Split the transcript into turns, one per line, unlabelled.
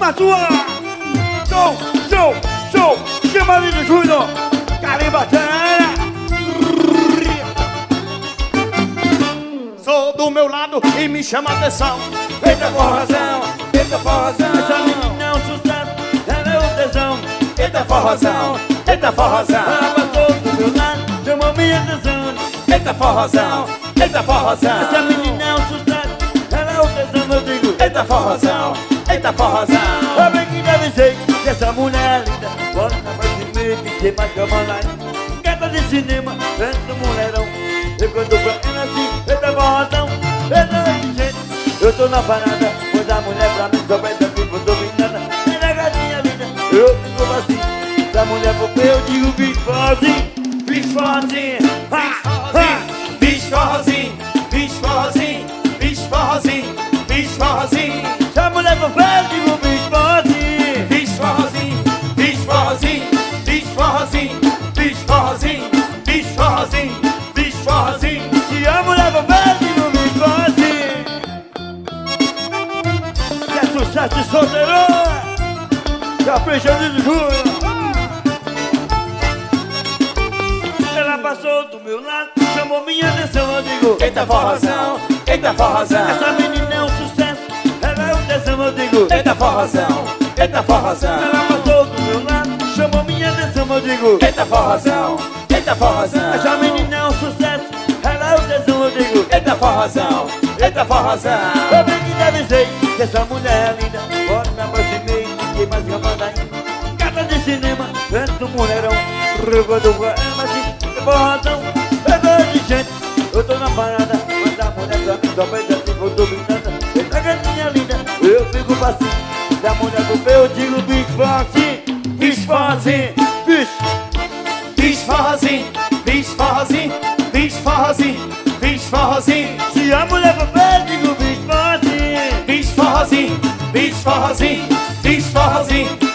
na sua. Show, show, show. Chama ali de Júnior. Carimbateira.
Sou do meu lado e me chama a atenção.
Eita forrozão, eita forrozão. Essa menina é um sucesso, ela é um tesão.
Eita forrozão, eita forrozão.
Ela passou do meu lado, chamou minha atenção.
Eita forrozão, eita forrozão.
Essa menina é um sucesso, ela é um tesão, eu digo.
Eita forrozão, eita forrozão.
Eu bem que deve ser que essa mulher é linda. Bora na frente de mim, que tem mais cama online. Gata de cinema, dentro do mulherão. Eu canto pra ela assim, eita forrozão, eita gente. Eu tô na parada, pois a mulher pra mim só pensa assim, eu tô dominada. Ela é gatinha linda, eu fico assim. Se a mulher for feia, eu digo bicho forrozinho, bicho forrozinho.
Bicho forrozinho, bicho forrozinho, bicho forrozinho, bicho forrozinho.
Se a mulher for feia, eu digo bicho forrozinho.
Bicho forrozinho, bicho forrozinho, bicho forrozinho, bicho forrozinho, bicho forrozinho, bicho forrozinho.
Se a mulher for feia, eu digo bicho forrozinho. Que é sucesso de solteiro. Capricha de Júnior. Ela passou do meu lado, chamou minha atenção, eu digo.
Eita forrozão, eita forrozão.
Essa menina é um sucesso, ela é um tesão, eu digo.
Eita forrozão, eita forrozão.
Ela passou do meu lado, chamou minha atenção, eu digo.
Eita forrozão, eita forrozão.
Essa menina é um sucesso, ela é um tesão, eu digo.
Eita forrozão, eita forrozão.
Eu bem que deve ser que essa mulher é linda. Bora me aproximei, ninguém mais me aí. Gata de cinema, dentro do mulherão. Rugando com ela assim, forrozão, pegou de gente. Eu tô na parada, mas a mulher pra mim só pensa assim, eu tô brincando. Eita gatinha linda, eu fico facinho. Se a mulher for feia, eu digo bicho forrozinho, bicho forrozinho, bicho.
Bicho forrozinho, bicho forrozinho, bicho forrozinho, bicho forrozinho.
Se a mulher for feia, eu digo bicho forrozinho.
Bicho forrozinho, bicho forrozinho, bicho forrozinho.